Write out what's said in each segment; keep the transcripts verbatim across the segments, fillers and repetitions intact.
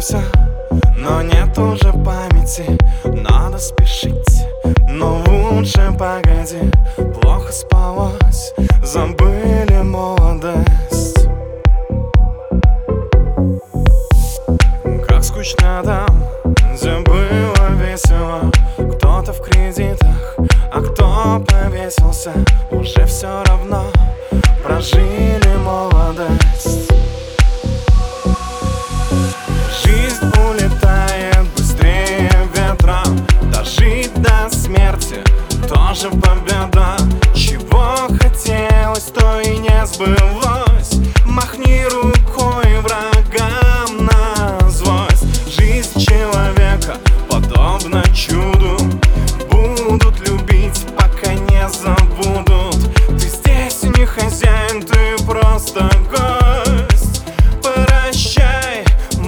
все, но нет уже памяти. Надо спешить, но лучше погоди. Плохо спалось, забыли молодость. Как скучно там, где было весело. Кто-то в кредитах, а кто повесился. Уже все равно прожили молодость. Жизнь улетает быстрее ветра. Дожить до смерти тоже победа. Чего хотелось, то и не сбылось. Махни рукой врагам на злость. Жизнь человека подобна чуду. Будут любить, пока не забудут. Ты здесь не хозяин, ты просто гость. Прощай,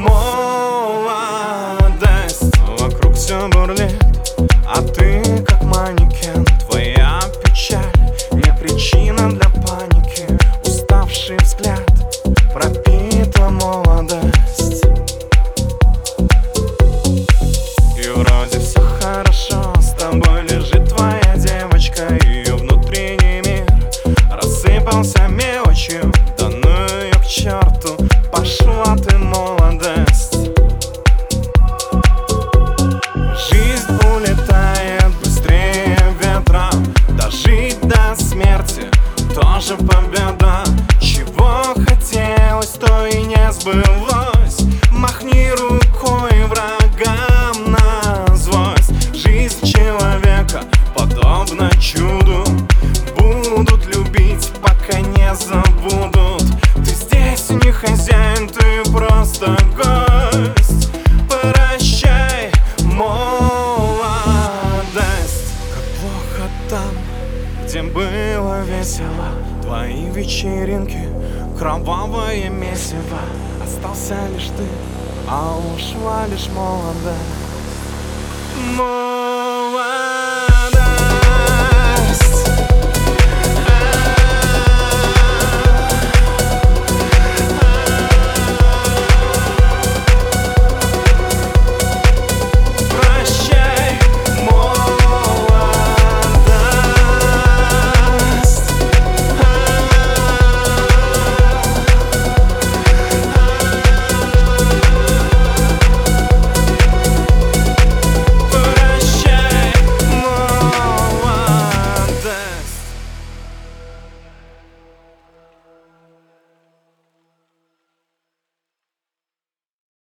молодость. Вокруг все бурлит, а ты как манекен. Твоя печаль не причина для паники. Уставший взгляд пропита молодость. И вроде все хорошо, с тобой лежит твоя девочка. Ее внутренний мир рассыпался мелочью. Да ну ее к черту, пошла ты, молодость. Жизнь улетает быстрее ветра. Дожить до смерти тоже победа. Чего хотелось, то и не сбылось. Махни рукой врагам на злость. Жизнь человека подобна чуду. Будут любить, пока не забудут. Ты здесь не хозяин, ты просто гость. Прощай, молодость. Как плохо там, где было весело. Твои вечеринки, кровавое месиво. Остался лишь ты, а ушла лишь молодость.